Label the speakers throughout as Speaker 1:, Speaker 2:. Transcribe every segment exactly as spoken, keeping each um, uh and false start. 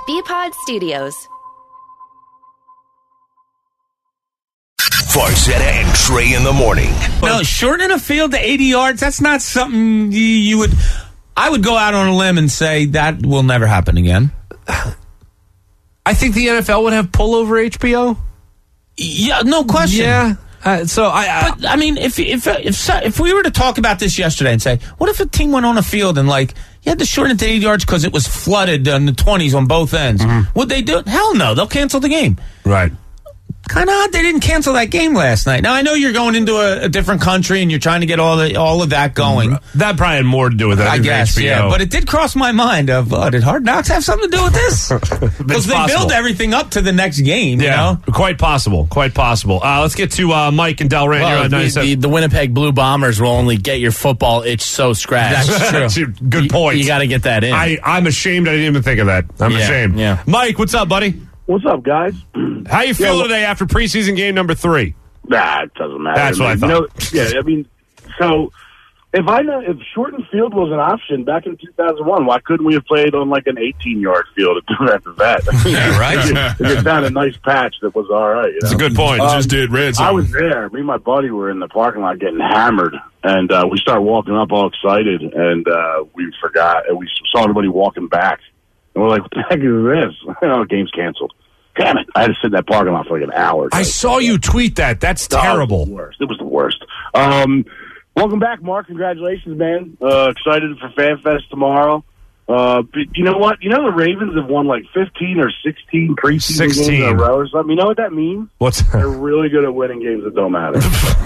Speaker 1: B-Pod Studios.
Speaker 2: Farzetta and Trey in the morning.
Speaker 3: No, shortening a field to eighty yards, that's not something you, you would... I would go out on a limb and say that will never happen again.
Speaker 4: I think the N F L would have pull over H B O.
Speaker 3: Yeah, no question.
Speaker 4: Yeah. Uh, so I, I,
Speaker 3: but I mean, if if if if we were to talk about this yesterday and say, what if a team went on a field and like you had to shorten it to eighty yards because it was flooded in the twenties on both ends? Mm-hmm. Would they do it? Hell no, they'll cancel the game.
Speaker 4: Right.
Speaker 3: Kind of odd they didn't cancel that game last night. Now I know you're going into a, a different country and you're trying to get all the all of that going.
Speaker 4: That probably had more to do with it.
Speaker 3: I guess,
Speaker 4: H B O.
Speaker 3: yeah. But it did cross my mind of, oh, did Hard Knocks have something to do with this? Because they
Speaker 4: possible.
Speaker 3: build everything up to the next game.
Speaker 4: Yeah,
Speaker 3: you know?
Speaker 4: quite possible. Quite possible. Uh, let's get to uh, Mike and Delran.
Speaker 5: Well, the, the, the Winnipeg Blue Bombers will only get your football itch so scratched.
Speaker 3: That's true.
Speaker 4: Good point.
Speaker 5: You, you got to get that in.
Speaker 4: I, I'm ashamed I didn't even think of that. I'm
Speaker 5: yeah,
Speaker 4: ashamed.
Speaker 5: Yeah.
Speaker 4: Mike, what's up, buddy?
Speaker 6: What's up, guys?
Speaker 4: How you feeling
Speaker 6: yeah, well,
Speaker 4: today after preseason game number three?
Speaker 6: Nah, it doesn't matter.
Speaker 4: That's what I thought.
Speaker 6: You know, yeah, I mean, so if I know if shortened field was an option back in two thousand one, why couldn't we have played on like an eighteen-yard field after that?
Speaker 3: Yeah, right.
Speaker 6: If you found a nice patch that was all right. You know?
Speaker 4: That's a good point.
Speaker 6: Um,
Speaker 7: Just did red zone.
Speaker 6: I was there. Me and my buddy were in the parking lot getting hammered, and uh, we started walking up all excited, and uh, we forgot, and we saw everybody walking back. And we're like, what the heck is this? Oh, game's canceled. Damn it. I had to sit in that parking lot for like an hour.
Speaker 4: I saw you tweet that. That's
Speaker 6: Oh,
Speaker 4: terrible.
Speaker 6: It was the worst. It was the worst. Um, welcome back, Mark. Congratulations, man. Uh, excited for FanFest tomorrow. Uh, but you know what? You know the Ravens have won like fifteen or sixteen preseason
Speaker 4: sixteen.
Speaker 6: games in a row or something. You know what that means?
Speaker 4: What's
Speaker 6: They're really good at winning games that don't matter.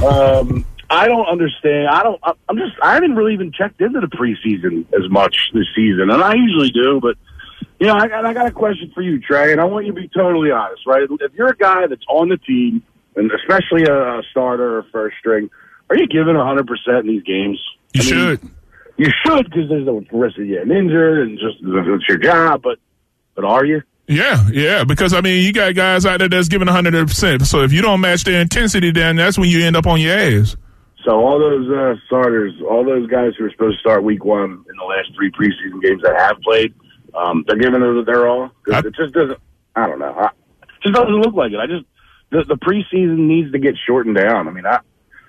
Speaker 6: um, I don't understand. I don't. I'm just. I haven't really even checked into the preseason as much this season, and I usually do, but. You know, I got, I got a question for you, Trey, and I want you to be totally honest, right? If you're a guy that's on the team, and especially a, a starter or first string, are you giving one hundred percent in these games?
Speaker 7: You
Speaker 6: I mean,
Speaker 7: should.
Speaker 6: You should, because there's no risk of getting injured, and just it's your job, but but are you?
Speaker 7: Yeah, yeah, because, I mean, you got guys out there that's giving one hundred percent. So if you don't match their intensity, then that's when you end up on your ass.
Speaker 6: So all those uh, starters, all those guys who were supposed to start week one in the last three preseason games that have played, Um, they're giving it their all.
Speaker 7: I,
Speaker 6: it just doesn't. I don't know. I, it just doesn't look like it. I just the, the preseason needs to get shortened down. I mean, I,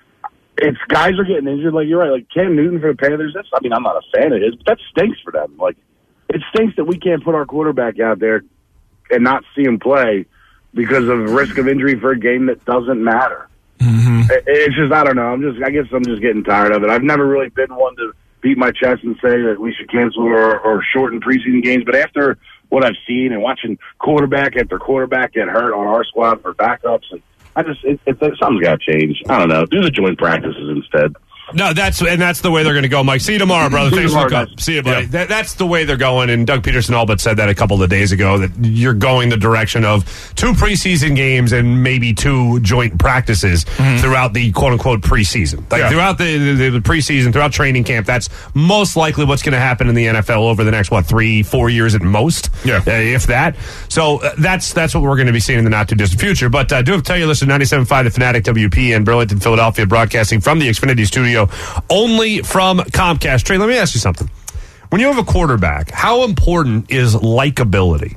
Speaker 6: it's guys are getting injured. Like you're right. Like Cam Newton for the Panthers. That's. I mean, I'm not a fan of his, but that stinks for them. Like it stinks that we can't put our quarterback out there and not see him play because of risk of injury for a game that doesn't matter.
Speaker 7: mm-hmm.
Speaker 6: It, it's just I don't know. I'm just. I guess I'm just getting tired of it. I've never really been one to beat my chest and say that we should cancel or, or shorten preseason games. But after what I've seen and watching quarterback after quarterback get hurt on our squad for backups, and I just it, it, something's got to change. I don't know. Do the joint practices instead.
Speaker 4: No, that's and that's the way they're going to go, Mike. See you tomorrow, brother.
Speaker 6: See you
Speaker 4: Thanks for
Speaker 6: tomorrow,
Speaker 4: the
Speaker 6: guys.
Speaker 4: call. See you, buddy. That, that's the way they're going, and Doug Peterson all but said that a couple of days ago, that you're going the direction of two preseason games and maybe two joint practices mm-hmm. throughout the quote-unquote preseason. Like,
Speaker 7: yeah.
Speaker 4: throughout the, the, the preseason, throughout training camp, that's most likely what's going to happen in the N F L over the next, what, three, four years at most,
Speaker 7: yeah.
Speaker 4: uh, if that. So uh, that's that's what we're going to be seeing in the not-too-distant future. But I uh, do have to tell you, listen, ninety-seven point five The Fanatic W P in Burlington, Philadelphia, broadcasting from the Xfinity studio, only from Comcast. Trey, let me ask you something. When you have a quarterback, how important is likability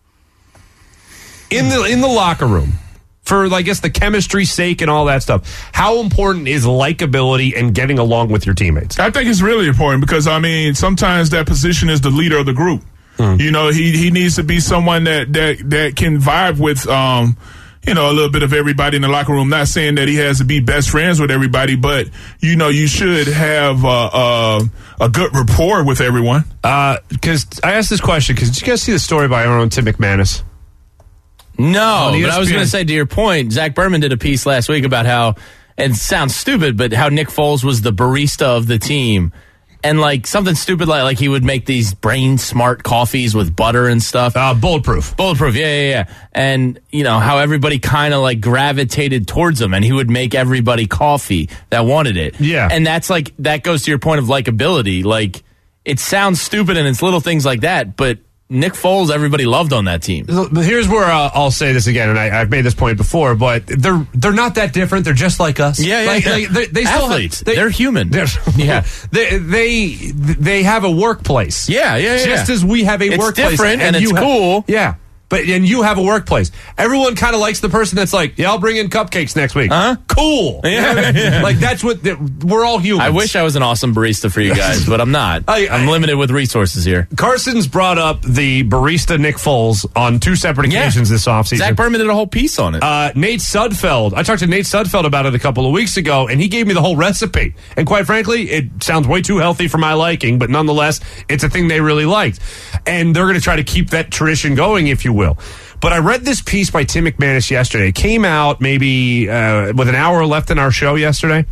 Speaker 4: in the in the locker room for, I guess, the chemistry's sake and all that stuff? How important is likability and getting along with your teammates?
Speaker 7: I think it's really important because, I mean, sometimes that position is the leader of the group. Hmm. You know, he, he needs to be someone that, that, that can vibe with, um, you know, a little bit of everybody in the locker room. Not saying that he has to be best friends with everybody, but, you know, you should have uh, uh, a good rapport with everyone.
Speaker 4: Because uh, I asked this question because did you guys see the story by our own Tim McManus?
Speaker 5: No, but I was going to say, to your point, Zach Berman did a piece last week about how, and it sounds stupid, but how Nick Foles was the barista of the team. And, like, something stupid like, like he would make these brain-smart coffees with butter and stuff.
Speaker 4: Uh, bulletproof.
Speaker 5: Bulletproof, yeah, yeah, yeah. And, you know, how everybody kind of, like, gravitated towards him, and he would make everybody coffee that wanted it.
Speaker 4: Yeah.
Speaker 5: And that's, like, that goes to your point of likability. Like, it sounds stupid, and it's little things like that, but Nick Foles, everybody loved on that team.
Speaker 4: Here's where uh, I'll say this again, and I, I've made this point before, but they're they're not that different. They're just like us.
Speaker 5: Yeah, yeah.
Speaker 4: Like,
Speaker 5: yeah.
Speaker 4: Like, they, they still
Speaker 5: Athletes.
Speaker 4: Have, they,
Speaker 5: they're human.
Speaker 4: They're,
Speaker 5: yeah.
Speaker 4: They, they they have a workplace.
Speaker 5: Yeah, yeah, yeah.
Speaker 4: Just as we have a
Speaker 5: it's
Speaker 4: workplace.
Speaker 5: Different and, and
Speaker 4: you
Speaker 5: it's
Speaker 4: ha-
Speaker 5: cool.
Speaker 4: Yeah. But and you have a workplace. Everyone kind of likes the person that's like, yeah, I'll bring in cupcakes next week.
Speaker 5: Huh?
Speaker 4: Cool.
Speaker 5: Yeah, yeah.
Speaker 4: Like that's what we're all humans.
Speaker 5: I wish I was an awesome barista for you guys, but I'm not. I, I, I'm limited with resources here.
Speaker 4: Carson's brought up the barista Nick Foles on two separate occasions yeah. this offseason.
Speaker 5: Zach Berman did a whole piece on it.
Speaker 4: Uh, Nate Sudfeld. I talked to Nate Sudfeld about it a couple of weeks ago, and he gave me the whole recipe. And quite frankly, it sounds way too healthy for my liking, but nonetheless, it's a thing they really liked. And they're going to try to keep that tradition going, if you will. But I read this piece by Tim McManus yesterday. It came out maybe uh, with an hour left in our show yesterday.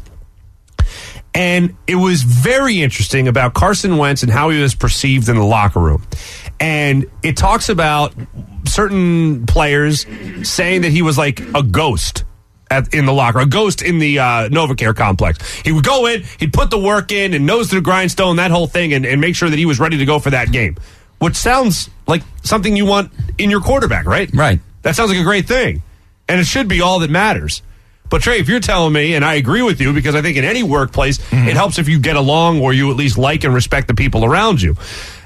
Speaker 4: And it was very interesting about Carson Wentz and how he was perceived in the locker room. And it talks about certain players saying that he was like a ghost at, in the locker, a ghost in the uh, NovaCare complex. He would go in, he'd put the work in and nose to the grindstone, that whole thing, and, and make sure that he was ready to go for that game. Which sounds like something you want in your quarterback, right?
Speaker 3: Right.
Speaker 4: That sounds like a great thing. And it should be all that matters. But, Trey, if you're telling me, and I agree with you, because I think in any workplace, mm-hmm. it helps if you get along or you at least like and respect the people around you.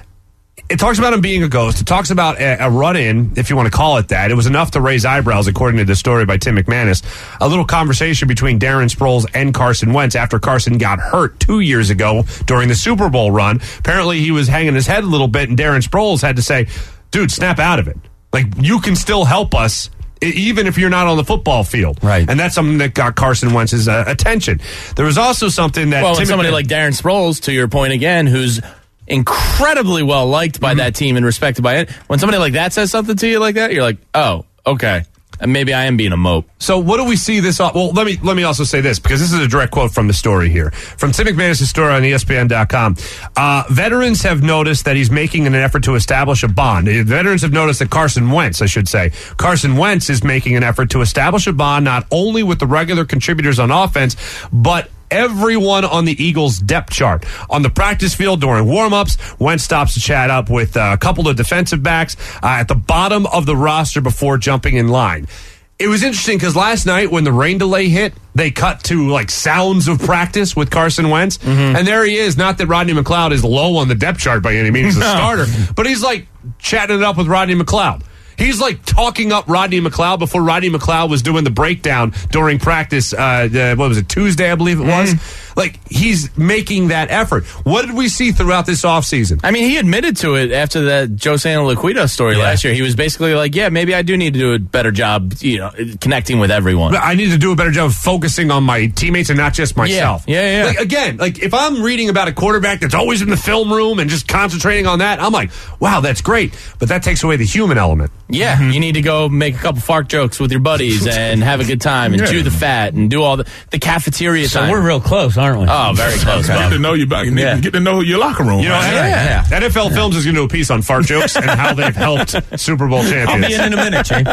Speaker 4: It talks about him being a ghost. It talks about a, a run-in, if you want to call it that. It was enough to raise eyebrows, according to this story by Tim McManus. A little conversation between Darren Sproles and Carson Wentz after Carson got hurt two years ago during the Super Bowl run. Apparently, he was hanging his head a little bit, and Darren Sproles had to say, dude, snap out of it. Like, you can still help us even if you're not on the football field.
Speaker 3: Right.
Speaker 4: And that's something that got Carson Wentz's uh, attention. There was also something that...
Speaker 5: Well,
Speaker 4: Tim
Speaker 5: somebody
Speaker 4: McManus,
Speaker 5: like Darren Sproles, to your point again, who's incredibly well liked by mm-hmm. that team and respected by it. When somebody like that says something to you like that, you're like, oh, okay. And maybe I am being a mope.
Speaker 4: So what do we see this? Well, let me let me also say this, because this is a direct quote from the story here. From Tim McManus' story on E S P N dot com. Uh, veterans have noticed that he's making an effort to establish a bond. Veterans have noticed that Carson Wentz, I should say, Carson Wentz is making an effort to establish a bond not only with the regular contributors on offense, but everyone on the Eagles' depth chart. On the practice field during warm-ups, Wentz stops to chat up with uh, a couple of defensive backs uh, at the bottom of the roster before jumping in line. It was interesting because last night when the rain delay hit, they cut to like sounds of practice with Carson Wentz. Mm-hmm. And there he is. Not that Rodney McLeod is low on the depth chart by any means, no. a starter, but he's like chatting it up with Rodney McLeod. He's like talking up Rodney McLeod before Rodney McLeod was doing the breakdown during practice. Uh, uh, what was it, Tuesday, I believe it was? Mm. Like, he's making that effort. What did we see throughout this offseason?
Speaker 5: I mean, he admitted to it after that Joe Santoliquito story yeah. last year. He was basically like, yeah, maybe I do need to do a better job, you know, connecting with everyone.
Speaker 4: I need to do a better job of focusing on my teammates and not just myself.
Speaker 5: Yeah, yeah, yeah.
Speaker 4: Like, again, like if I'm reading about a quarterback that's always in the film room and just concentrating on that, I'm like, wow, that's great. But that takes away the human element.
Speaker 5: Yeah, mm-hmm. You need to go make a couple fart jokes with your buddies and have a good time and yeah. chew the fat and do all the, the cafeteria
Speaker 3: so
Speaker 5: time.
Speaker 3: We're real close, aren't we?
Speaker 5: Oh, very close.
Speaker 7: Get to know you back. Yeah. Get to know your locker room.
Speaker 4: You know,
Speaker 7: right?
Speaker 4: yeah. yeah. N F L Films is going to do a piece on fart jokes and how they've helped Super Bowl champions.
Speaker 3: I'll be in in a minute, Jay.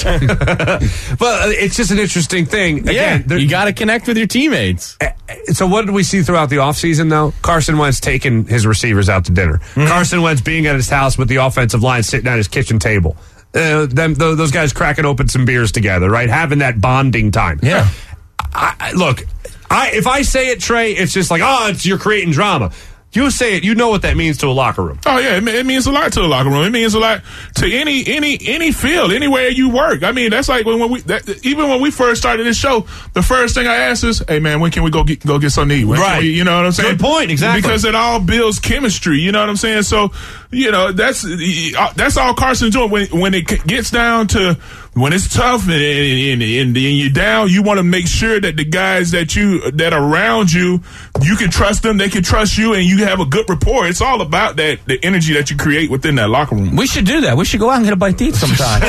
Speaker 4: But it's just an interesting thing. Again,
Speaker 5: yeah, you got to connect with your teammates.
Speaker 4: So what did we see throughout the offseason, though? Carson Wentz taking his receivers out to dinner. Mm-hmm. Carson Wentz being at his house with the offensive line sitting at his kitchen table. Uh, them, th- those guys cracking open some beers together, right? Having that bonding time.
Speaker 3: Yeah.
Speaker 4: I, I, look, I, if I say it, Trey, it's just like, oh, it's you're creating drama. You say it, you know what that means to a locker room.
Speaker 7: Oh yeah, it, it means a lot to the locker room. It means a lot to any any any field, anywhere you work. I mean, that's like when, when we that, even when we first started this show, the first thing I asked is, "Hey man, when can we go get go get something to eat?" When
Speaker 4: right.
Speaker 7: We, you know what I'm saying?
Speaker 4: Good point. Exactly.
Speaker 7: Because it all builds chemistry. You know what I'm saying? So you know that's that's all Carson's doing when when it gets down to. When it's tough and, and, and, and you're down, you want to make sure that the guys that you that are around you, you can trust them, they can trust you, and you have a good rapport. It's all about that the energy that you create within that locker room.
Speaker 3: We should do that. We should go out and get a bite to eat sometime.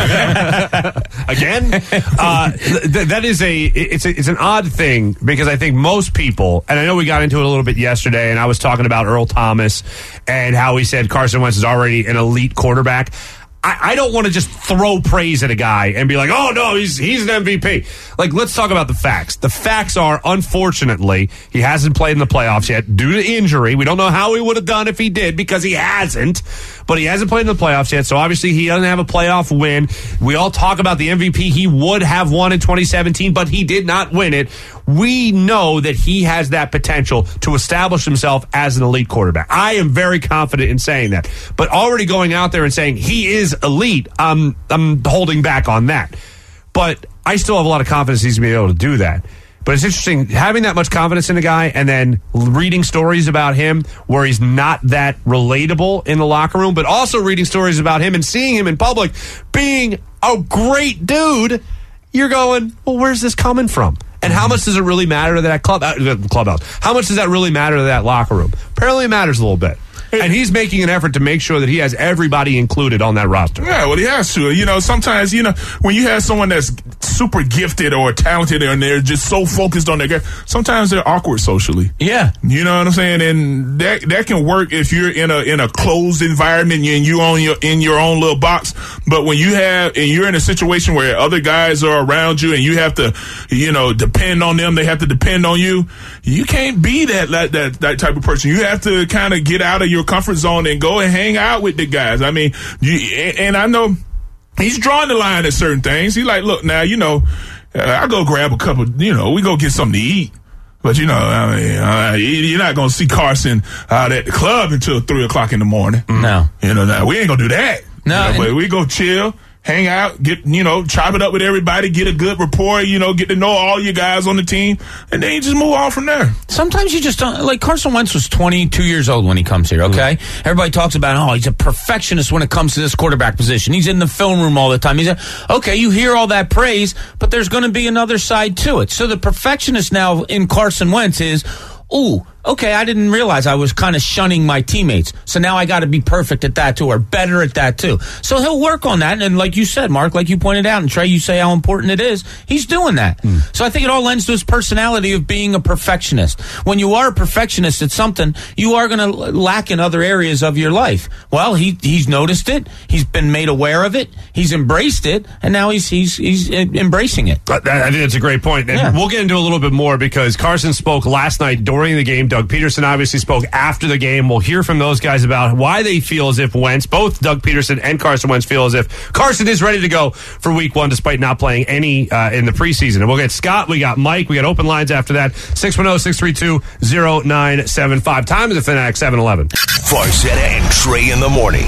Speaker 4: Again, uh, th- that is a it's a, it's an odd thing because I think most people, and I know we got into it a little bit yesterday, and I was talking about Earl Thomas and how he said Carson Wentz is already an elite quarterback. I, I don't want to just throw praise at a guy and be like, oh, no, he's he's an M V P. Like, let's talk about the facts. The facts are, unfortunately, he hasn't played in the playoffs yet due to injury. We don't know how he would have done if he did because he hasn't. But he hasn't played in the playoffs yet, so obviously he doesn't have a playoff win. We all talk about the M V P he would have won in twenty seventeen, but he did not win it. We know that he has that potential to establish himself as an elite quarterback. I am very confident in saying that. But already going out there and saying he is elite, um, I'm holding back on that. But I still have a lot of confidence he's going to be able to do that. But it's interesting having that much confidence in a guy and then reading stories about him where he's not that relatable in the locker room, but also reading stories about him and seeing him in public being a great dude. You're going, well, where's this coming from? And how much does it really matter to that club uh, clubhouse? How much does that really matter to that locker room? Apparently it matters a little bit. And he's making an effort to make sure that he has everybody included on that roster.
Speaker 7: Yeah, well, he has to. You know, sometimes, you know, when you have someone that's super gifted or talented and they're just so focused on their game, sometimes they're awkward socially.
Speaker 3: Yeah.
Speaker 7: You know what I'm saying? And that that can work if you're in a in a closed environment and you own your in your own little box. But when you have and you're in a situation where other guys are around you and you have to, you know, depend on them, they have to depend on you. You can't be that that that, that type of person. You have to kind of get out of your comfort zone and go and hang out with the guys. I mean, you, and, and I know he's drawing the line at certain things. He's like, look, now, you know, uh, I go grab a couple, you know, we go get something to eat. But, you know, I mean, uh, you're not going to see Carson out at the club until three o'clock in the morning.
Speaker 3: No.
Speaker 7: You know, now we ain't going to do that.
Speaker 3: No.
Speaker 7: You know, but we go chill, hang out, get, you know, chop it up with everybody, get a good rapport, you know, get to know all you guys on the team, and then you just move on from there.
Speaker 3: Sometimes you just don't, like Carson Wentz was twenty-two years old when he comes here, okay? Mm-hmm. Everybody talks about, oh, he's a perfectionist when it comes to this quarterback position. He's in the film room all the time. He's a, okay, you hear all that praise, but there's going to be another side to it. So the perfectionist now in Carson Wentz is, ooh, okay, I didn't realize I was kind of shunning my teammates. So now I got to be perfect at that too, or better at that too. So he'll work on that. And like you said, Mark, like you pointed out, and Trey, you say how important it is. He's doing that. Mm. So I think it all lends to his personality of being a perfectionist. When you are a perfectionist at something, you are going to lack in other areas of your life. Well, he he's noticed it. He's been made aware of it. He's embraced it. And now he's he's he's embracing it.
Speaker 4: I think that's a great point. And yeah. We'll get into a little bit more because Carson spoke last night during the game. Doug Peterson obviously spoke after the game. We'll hear from those guys about why they feel as if Wentz, both Doug Peterson and Carson Wentz, feel as if Carson is ready to go for week one despite not playing any uh, in the preseason. And we'll get Scott, we got Mike, we got open lines after that. six one zero, six three two, zero nine seven five. Time is the Fanatic seven eleven.
Speaker 2: Farzetta and Trey in the morning.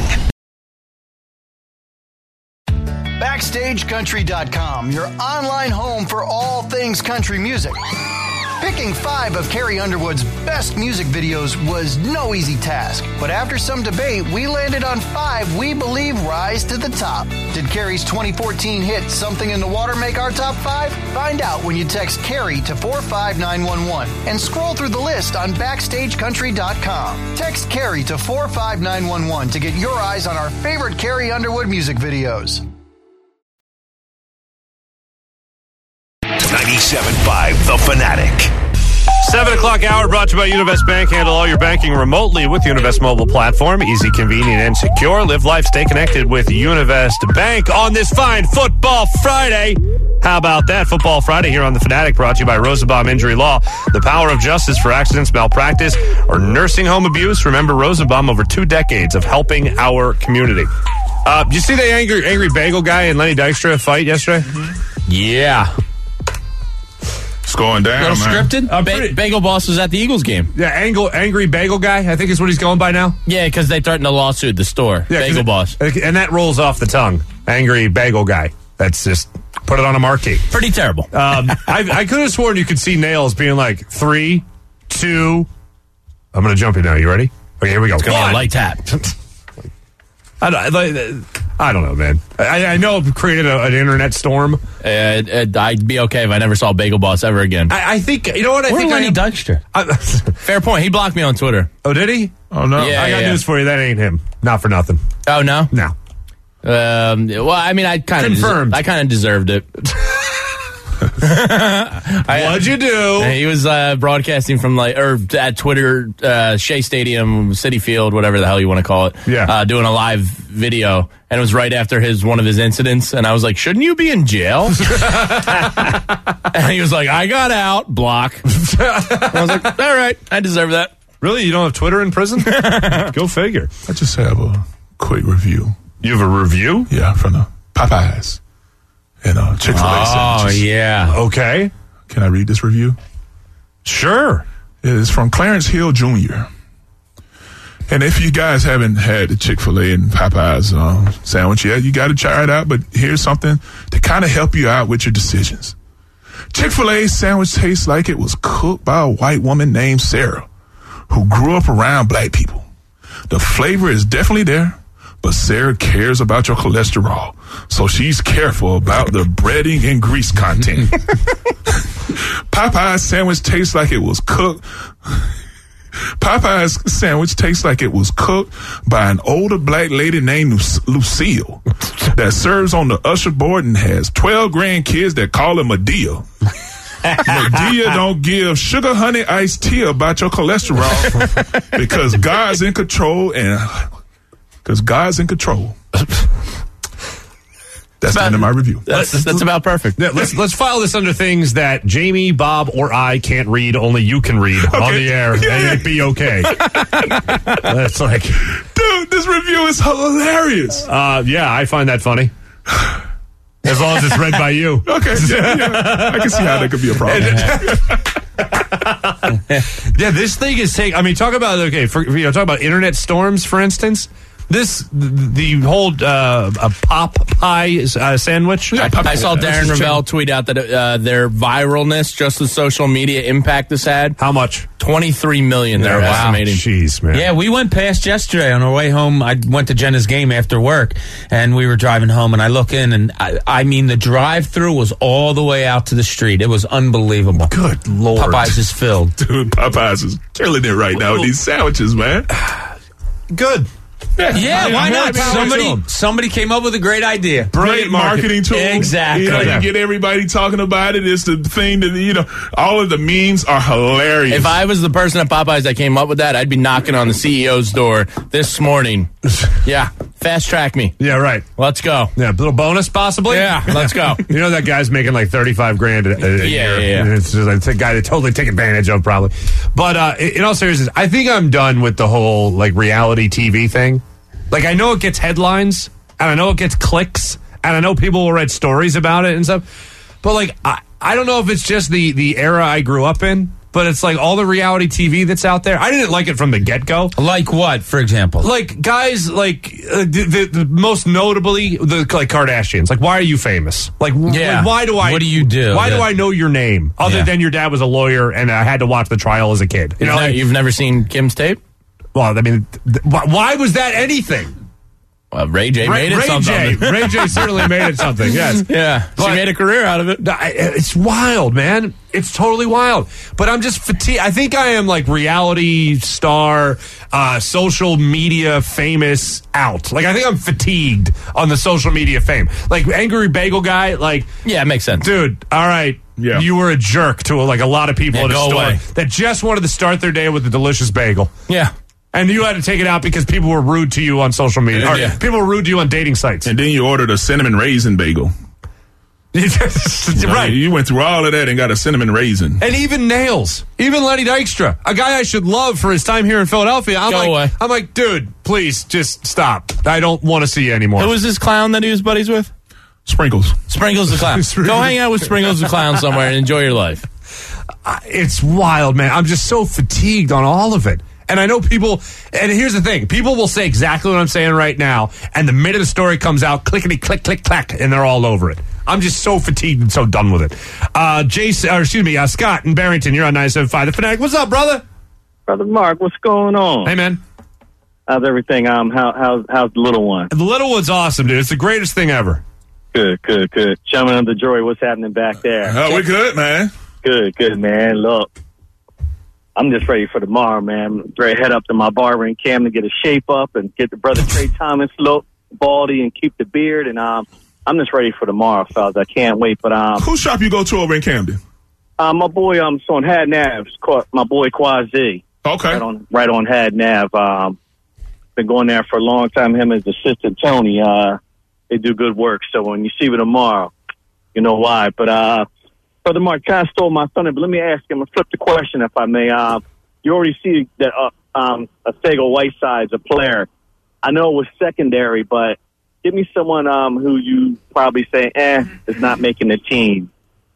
Speaker 1: Backstage Country dot com, your online home for all things country music. Picking five of Carrie Underwood's best music videos was no easy task, but after some debate, we landed on five we believe rise to the top. Did Carrie's twenty fourteen hit Something in the Water make our top five? Find out when you text Carrie to four five nine one one and scroll through the list on Backstage Country dot com. Text Carrie to four five nine one one to get your eyes on our favorite Carrie Underwood music videos.
Speaker 2: ninety-seven point five The Fanatic.
Speaker 4: seven o'clock hour brought to you by Univest Bank. Handle all your banking remotely with Univest mobile platform. Easy, convenient, and secure. Live life, stay connected with Univest Bank on this fine Football Friday. How about that? Football Friday here on The Fanatic, brought to you by Rosenbaum Injury Law. The power of justice for accidents, malpractice, or nursing home abuse. Remember Rosenbaum, over two decades of helping our community. Uh, did you see the angry, angry bagel guy and Lenny Dykstra fight yesterday?
Speaker 3: Mm-hmm. Yeah.
Speaker 7: It's going down, man.
Speaker 3: Scripted?
Speaker 5: Uh, ba- Bagel Boss was at the Eagles game.
Speaker 4: Yeah, angle, angry bagel guy, I think is what he's going by now.
Speaker 5: Yeah, because they threatened a lawsuit, the store. Yeah, Bagel
Speaker 4: it,
Speaker 5: Boss.
Speaker 4: And that rolls off the tongue. Angry bagel guy. That's just, put it on a marquee.
Speaker 5: Pretty terrible.
Speaker 4: Um, I, I could have sworn you could see Nails being like, three, two, I'm going to jump you now. You ready? Okay, here we go.
Speaker 5: It's going to be a light tap.
Speaker 4: I don't, I don't know, man. I, I know I've created a, an internet storm.
Speaker 5: Uh, uh, I'd be okay if I never saw Bagel Boss ever again.
Speaker 4: I, I think, you know what? I
Speaker 3: Where
Speaker 4: think
Speaker 3: Lenny
Speaker 4: I am,
Speaker 3: Dykstra?
Speaker 5: Fair point. He blocked me on Twitter.
Speaker 4: Oh, did he?
Speaker 7: Oh, no.
Speaker 5: Yeah,
Speaker 4: I got
Speaker 5: yeah.
Speaker 4: news for you. That ain't him. Not for nothing.
Speaker 5: Oh, no?
Speaker 4: No.
Speaker 5: Um, well, I mean, I kind of
Speaker 4: Confirmed.
Speaker 5: I kind of deserved it. I,
Speaker 4: What'd you do?
Speaker 5: He was uh, broadcasting from like, or at Twitter, uh, Shea Stadium, City Field, whatever the hell you want to call it.
Speaker 4: Yeah.
Speaker 5: Uh, doing a live video. And it was right after his one of his incidents. And I was like, shouldn't you be in jail? And he was like, I got out. Block. I was like, all right, I deserve that.
Speaker 4: Really? You don't have Twitter in prison? Go figure.
Speaker 7: I just have a quick review.
Speaker 4: You have a review?
Speaker 7: Yeah, from the Popeyes and uh, Chick-fil-A
Speaker 3: Oh,
Speaker 7: sandwiches.
Speaker 3: yeah.
Speaker 4: Okay.
Speaker 7: Can I read this review?
Speaker 4: Sure.
Speaker 7: It is from Clarence Hill Junior And if you guys haven't had the Chick-fil-A and Popeyes uh, sandwich yet, you got to try it out. But here's something to kind of help you out with your decisions. Chick-fil-A sandwich tastes like it was cooked by a white woman named Sarah, who grew up around black people. The flavor is definitely there, but Sarah cares about your cholesterol, so she's careful about the breading and grease content. Popeye's sandwich tastes like it was cooked. Popeye's sandwich tastes like it was cooked by an older black lady named Lucille that serves on the usher board and has twelve grandkids that call her Medea. Medea don't give sugar honey iced tea about your cholesterol because God's in control and because God's in control. That's the end of my review.
Speaker 5: That's, that's about perfect.
Speaker 4: Yeah, let's let's file this under things that Jamie, Bob, or I can't read. Only you can read okay. on the air, yeah, and yeah. it'd be okay. That's like,
Speaker 7: dude, this review is hilarious.
Speaker 4: Uh, yeah, I find that funny. As long as it's read by you.
Speaker 7: Okay, yeah, yeah. I can see how that could be a problem.
Speaker 4: Yeah, this thing is taking. I mean, talk about okay, for, you know, talk about internet storms, for instance. This the whole uh, a pop pie uh, sandwich.
Speaker 5: Yeah, I, I saw Darren Ravel tweet out that uh, their viralness, just the social media impact this had.
Speaker 4: How much?
Speaker 5: twenty-three million. They're
Speaker 3: wow.
Speaker 5: estimating.
Speaker 4: Jeez, man.
Speaker 3: Yeah, we went past yesterday on our way home. I went to Jenna's game after work, and we were driving home, and I look in, and I, I mean, the drive-through was all the way out to the street. It was unbelievable.
Speaker 4: Good Lord.
Speaker 3: Popeyes is filled.
Speaker 7: Dude, Popeyes is killing it right now with these sandwiches, man.
Speaker 4: Good.
Speaker 3: Yeah, yeah, why not?
Speaker 7: Somebody,
Speaker 3: Somebody somebody came up with a great idea.
Speaker 7: Great marketing tool.
Speaker 3: Exactly.
Speaker 7: You know,
Speaker 3: Yeah.
Speaker 7: you get everybody talking about it. It's the thing that, you know, all of the memes are hilarious.
Speaker 5: If I was the person at Popeyes that came up with that, I'd be knocking on the C E O's door this morning. Yeah, fast track me.
Speaker 4: Yeah, right.
Speaker 5: Let's go.
Speaker 4: Yeah, little bonus possibly.
Speaker 5: Yeah, let's go.
Speaker 4: You know that guy's making like thirty-five grand a, a
Speaker 5: Yeah,
Speaker 4: year.
Speaker 5: yeah, yeah.
Speaker 4: It's just like a guy that totally take advantage of probably. But uh, in all seriousness, I think I'm done with the whole like reality T V thing. Like, I know it gets headlines, and I know it gets clicks, and I know people will write stories about it and stuff. But, like, I, I don't know if it's just the, the era I grew up in, but it's like all the reality T V that's out there. I didn't like it from the get-go.
Speaker 3: Like what, for example?
Speaker 4: Like, guys, like, uh, the, the, the most notably, the like Kardashians. Like, why are you famous? Like,
Speaker 3: Yeah.
Speaker 4: like why do I...
Speaker 3: What do you do?
Speaker 4: Why
Speaker 3: Yeah.
Speaker 4: do I know your name? Other
Speaker 3: Yeah.
Speaker 4: than your dad was a lawyer, and I had to watch the trial as a kid. You know,
Speaker 5: You've ne-
Speaker 4: like,
Speaker 5: You've never seen Kim's tape?
Speaker 4: well, I mean, th- why, why was that anything?
Speaker 5: Well, Ray J
Speaker 4: Ray,
Speaker 5: made it
Speaker 4: Ray
Speaker 5: something.
Speaker 4: J. Ray J certainly made it something, yes.
Speaker 5: Yeah,
Speaker 4: But-
Speaker 5: she made a career out of it.
Speaker 4: I- It's wild, man. It's totally wild. But I'm just fatigued. I think I am like reality star, uh, social media famous out. Like, I think I'm fatigued on the social media fame. Like, Angry Bagel Guy, like,
Speaker 5: Yeah, it makes sense.
Speaker 4: dude, all right.
Speaker 7: Yeah.
Speaker 4: You were a jerk to like a lot of people
Speaker 5: Yeah,
Speaker 4: at a
Speaker 5: go
Speaker 4: store
Speaker 5: away.
Speaker 4: that just wanted to start their day with a delicious bagel.
Speaker 5: Yeah.
Speaker 4: And you had to take it out because people were rude to you on social media. Or
Speaker 5: Yeah.
Speaker 4: people were rude to you on dating sites.
Speaker 7: And then you ordered a cinnamon raisin bagel.
Speaker 4: Right.
Speaker 7: You went through all of that and got a cinnamon raisin.
Speaker 4: And even Nails, even Lenny Dykstra, a guy I should love for his time here in Philadelphia. I'm
Speaker 5: Go
Speaker 4: like,
Speaker 5: away.
Speaker 4: I'm like, dude, please just stop. I don't want to see you anymore.
Speaker 5: Who was this clown that he was buddies with?
Speaker 7: Sprinkles.
Speaker 5: Sprinkles the clown. Go hang out with Sprinkles the clown somewhere and enjoy your life.
Speaker 4: It's wild, man. I'm just so fatigued on all of it. And I know people, and here's the thing, people will say exactly what I'm saying right now, and the minute the story comes out, clickety, click, click, clack, and they're all over it. I'm just so fatigued and so done with it. Uh, Jason, or excuse me, uh, Scott in Barrington, you're on ninety-seven point five. The Fanatic. What's up, brother?
Speaker 6: Brother Mark, what's going on?
Speaker 4: Hey, man.
Speaker 6: How's everything? Um, how, how's, how's the little one?
Speaker 4: The little one's awesome, dude. It's the greatest thing ever.
Speaker 6: Good, good, good. Gentlemen of the jury, what's happening back there?
Speaker 7: Oh, we're good, man.
Speaker 6: Good, good, man. Look, I'm just ready for tomorrow, man. Ready to head up to my barber in Camden, get a shape up and get the brother Trey Thomas look, baldy, and keep the beard. And um,
Speaker 8: I'm just ready for tomorrow, fellas. I can't wait. But um,
Speaker 7: whose shop you go to over in Camden?
Speaker 8: Uh, my boy, um, it's on Had Nav. It's called my boy Quasi.
Speaker 7: Okay.
Speaker 8: Right on, right on Had Nav. Um, been going there for a long time. Him and his assistant Tony. Uh, they do good work. So when you see me tomorrow, you know why. But uh, Brother Mark kind of stole my thunder. But let me ask him. I'm gonna flip the question, if I may. Uh, you already see that uh, um, Osego Whiteside's a player. I know it was secondary, but give me someone um, who you probably say, eh, is not making the team.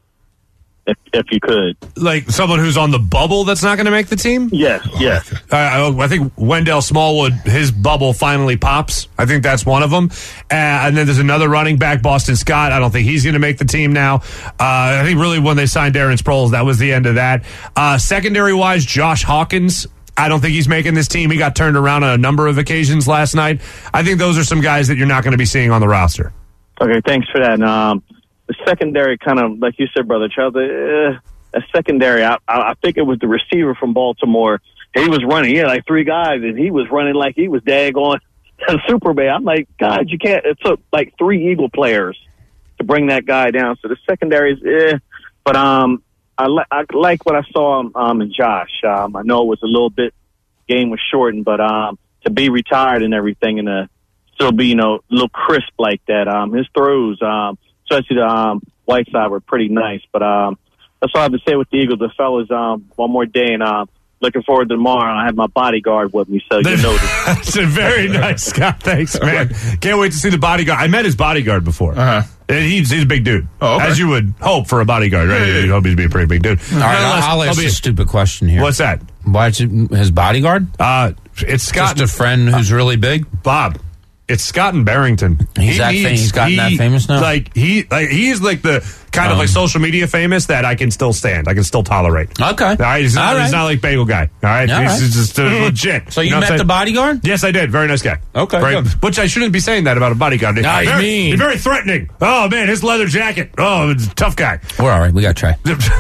Speaker 8: If, if you could.
Speaker 4: Like someone who's on the bubble that's not going to make the team?
Speaker 8: Yes, yes.
Speaker 4: Uh, I, I think Wendell Smallwood, his bubble finally pops. I think that's one of them. Uh, and then there's another running back, Boston Scott. I don't think he's going to make the team now. Uh, I think really when they signed Darren Sproles, that was the end of that. Uh, secondary-wise, Josh Hawkins. I don't think he's making this team. He got turned around on a number of occasions last night. I think those are some guys that you're not going to be seeing on the roster.
Speaker 8: Okay, thanks for that. Um, the secondary kind of, like you said, Brother Charles, uh, a secondary, I, I think it was the receiver from Baltimore. He was running. He had like three guys, and he was running like he was daggone Superman. I'm like, God, you can't. It took like three Eagle players to bring that guy down. So the secondary is, eh. But um, I, li- I like what I saw um, in Josh. Um, I know it was a little bit, game was shortened, but um, to be retired and everything and to still be, you know, a little crisp like that, um, his throws, um, especially the um, Whiteside, were pretty nice. But um, that's all I have to say with the Eagles. The fellas, um, one more day, and um, looking forward to tomorrow. I have my bodyguard with me, so you know this.
Speaker 4: That's very nice, Scott. Thanks, man. Can't wait to see the bodyguard. I met his bodyguard before.
Speaker 7: Uh-huh.
Speaker 4: And he's, he's a big dude.
Speaker 7: Oh, okay.
Speaker 4: As you would hope for a bodyguard, right?
Speaker 7: Yeah, yeah.
Speaker 4: You'd hope he'd be a pretty big dude.
Speaker 3: All right, I'll, I'll ask
Speaker 4: be,
Speaker 3: a stupid question here.
Speaker 4: What's that?
Speaker 3: Why is it his bodyguard?
Speaker 4: Uh, it's Scott.
Speaker 3: Just a friend who's really big?
Speaker 4: Bob. It's Scott in Barrington.
Speaker 3: He's
Speaker 4: he
Speaker 3: that
Speaker 4: needs,
Speaker 3: fam- he's gotten
Speaker 4: he,
Speaker 3: that famous now?
Speaker 4: Like he, like he's like the kind
Speaker 3: um,
Speaker 4: of like social media famous that I can still stand. I can still tolerate.
Speaker 3: Okay.
Speaker 4: All right. He's, not,
Speaker 3: All right.
Speaker 4: he's not like bagel guy. All right.
Speaker 3: All
Speaker 4: he's
Speaker 3: right.
Speaker 4: just uh, legit.
Speaker 3: So you,
Speaker 4: you know
Speaker 3: met the bodyguard?
Speaker 4: Yes, I did. Very nice guy.
Speaker 3: Okay,
Speaker 4: Very,
Speaker 3: good.
Speaker 4: which I shouldn't be saying that about a bodyguard.
Speaker 3: No, he's
Speaker 4: very,
Speaker 3: mean.
Speaker 4: He's very threatening. Oh man, his leather jacket. Oh, it's a tough guy.
Speaker 3: We're all right. We got Trey.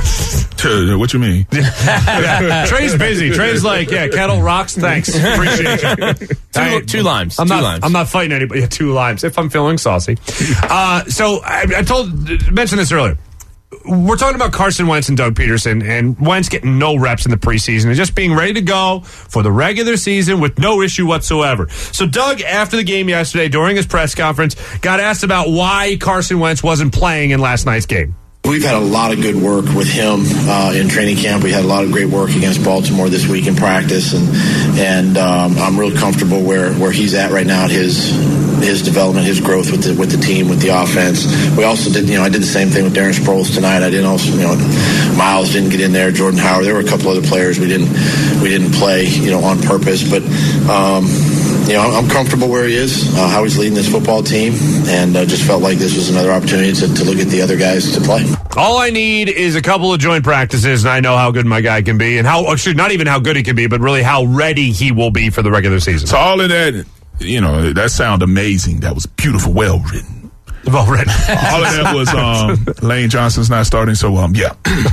Speaker 7: What you mean?
Speaker 4: Yeah. Trey's busy. Trey's like, yeah, kettle rocks. Thanks. Appreciate you.
Speaker 5: Two,
Speaker 4: I,
Speaker 5: two limes.
Speaker 4: I'm
Speaker 5: two
Speaker 4: not.
Speaker 5: limes.
Speaker 4: I'm not fighting anybody. Yeah, two limes. If I'm feeling saucy. Uh, so I, I told mentioned this earlier. We're talking about Carson Wentz and Doug Peterson, and Wentz getting no reps in the preseason and just being ready to go for the regular season with no issue whatsoever. So Doug, after the game yesterday, during his press conference, got asked about why Carson Wentz wasn't playing in last night's game.
Speaker 9: We've had a lot of good work with him uh, in training camp. We had a lot of great work against Baltimore this week in practice, and and um, I'm real comfortable where, where he's at right now at his his development, his growth with the with the team, with the offense. We also did, you know, I did the same thing with Darren Sproles tonight. I didn't also, you know, Miles didn't get in there, Jordan Howard. There were a couple other players we didn't we didn't play, you know, on purpose, but. Um, You know, I'm comfortable where he is, uh, how he's leading this football team, and uh, just felt like this was another opportunity to, to look at the other guys to play.
Speaker 4: All I need is a couple of joint practices, and I know how good my guy can be, and how, actually, not even how good he can be, but really how ready he will be for the regular season.
Speaker 7: So all of that, you know, that sounded amazing. That was beautiful, well written.
Speaker 4: Well written.
Speaker 7: All of that was um, Lane Johnson's not starting, so um, yeah.